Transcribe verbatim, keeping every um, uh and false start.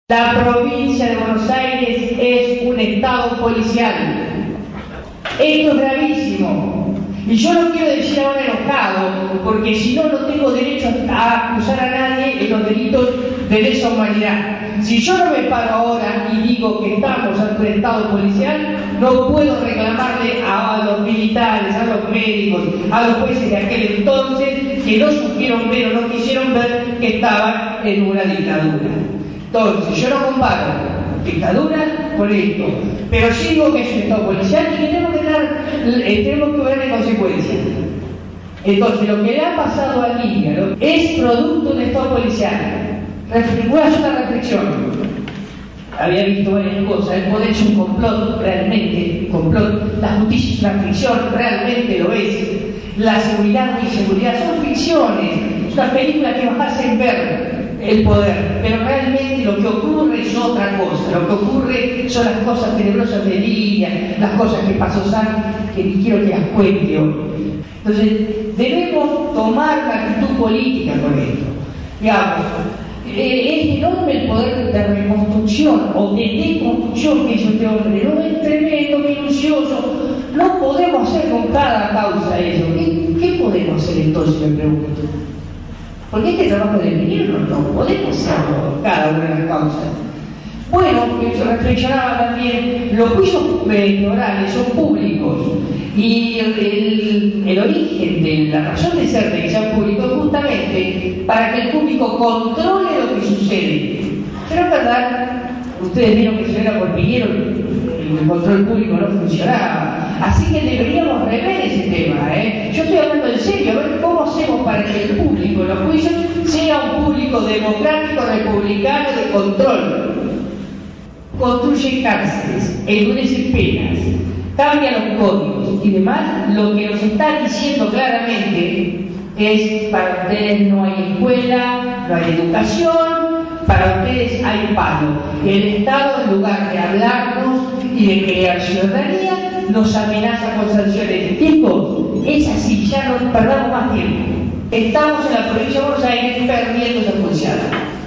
La provincia de Buenos Aires es un estado policial. Esto es gravísimo. Y yo no quiero decir ahora enojado, porque si no, no tengo derecho a acusar a nadie en los delitos de lesa humanidad. Si yo no me paro ahora y digo que estamos ante un estado policial, no puedo reclamarle a los militares, a los médicos, a los jueces de aquel entonces que no supieron ver o no quisieron ver que estaban en una dictadura. Entonces, yo no comparo dictadura con esto, pero sí digo que es un estado policial y que tenemos que, dar, eh, tenemos que ver en consecuencias. Entonces, lo que le ha pasado a Lidia ¿no? es producto de un estado policial. Voy a hacer una reflexión. Había visto varias cosas. El poder es un complot, realmente, un complot. La justicia es una ficción, realmente lo es. La seguridad o inseguridad son ficciones. Es una película que nos hacen ver el poder, pero realmente lo que ocurre es otra cosa. Lo que ocurre son las cosas tenebrosas de Lidia, las cosas que pasó San, que ni quiero que las cuente hoy. Entonces, debemos tomar una actitud política con esto. Digamos, eh, es enorme el poder de reconstrucción o de deconstrucción que hizo este hombre, ¿no? Es tremendo, minucioso. No podemos hacer con cada causa eso. ¿Qué, qué podemos hacer entonces, me pregunto? Porque este trabajo del ministro no podemos hacerlo con cada una de las causas. Bueno, yo reflexionaba también, los juicios orales son públicos y el, el, el origen de la razón de ser de que sean públicos es justamente para que el público controle lo que sucede. Pero es verdad, ustedes vieron que se era por Piñero, el control público no funcionaba. Así que deberíamos rever ese tema, ¿eh? Yo estoy hablando en serio, a ver cómo hacemos para que el público, los juicios, sea un público democrático, republicano, de control. Construye cárceles, endurece penas, cambia los códigos y demás. Lo que nos está diciendo claramente es: para ustedes no hay escuela, no hay educación, para ustedes hay palo. El Estado, en lugar de hablarnos y de crear ciudadanía, nos amenaza con sanciones. Chicos, es así, ya no perdamos más tiempo. Estamos en la provincia de Buenos Aires perdiendo esa función.